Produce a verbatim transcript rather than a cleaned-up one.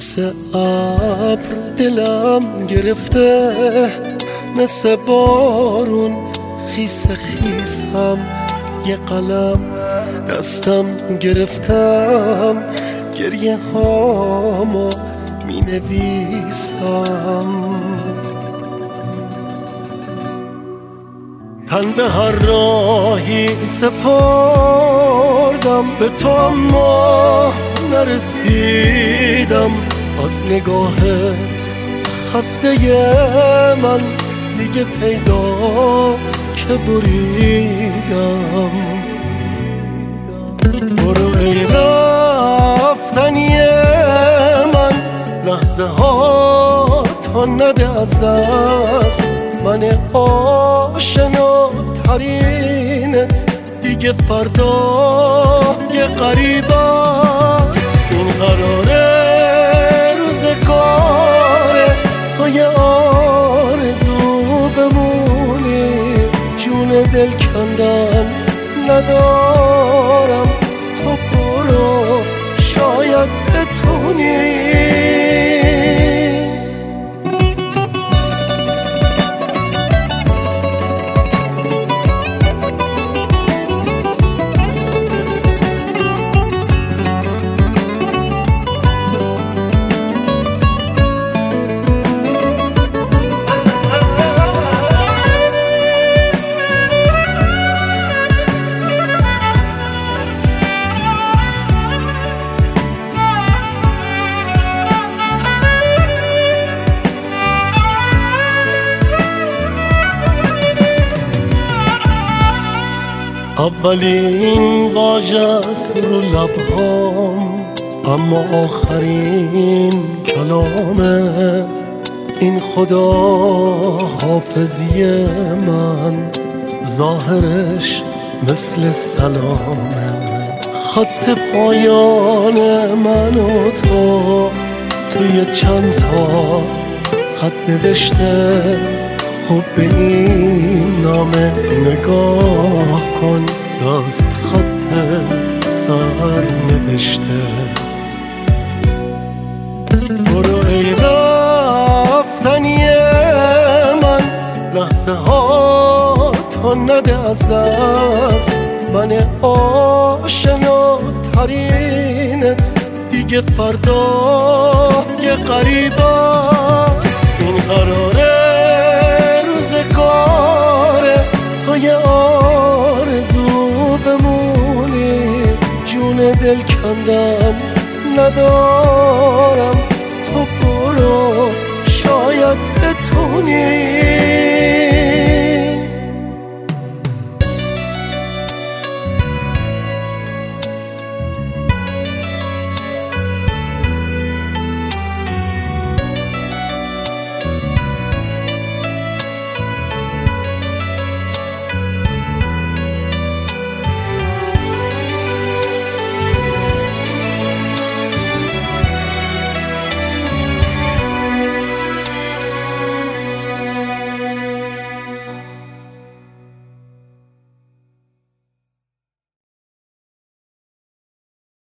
مثل ابر دلم گرفته، مثل بارون خیس خیسم، یه قلم دستم گرفتم، گریه هامو می نویسم. تن به هر راهی سپردم، به تو اما نرسیدم. از نگاه خسته من دیگه پیداست که بریدم. برو ای رفتنی من، لحظه ها تا نده از دست. من آشناترینت دیگه فردا یه غریب است. این قراره روزگاره تو یه آرزو بمونی، جون دل کندن ندارم، تو برو شاید بتونی. اولین واژه‌ست رو لبهام، اما آخرین کلامه. این خدا حافظی من، ظاهرش مثل سلامه. خط پایان من و تو توی چند تا خط نوشته. خوب به این نامه نگاه کن، دست خط سر نوشته. برو ای رفتنی من، لحظه ها تا نده از دست. من آشناترینت دیگه فردا یه غریب است. این قراره روزگاره تو یه آرزو بمونی، جون دل کندن ندارم،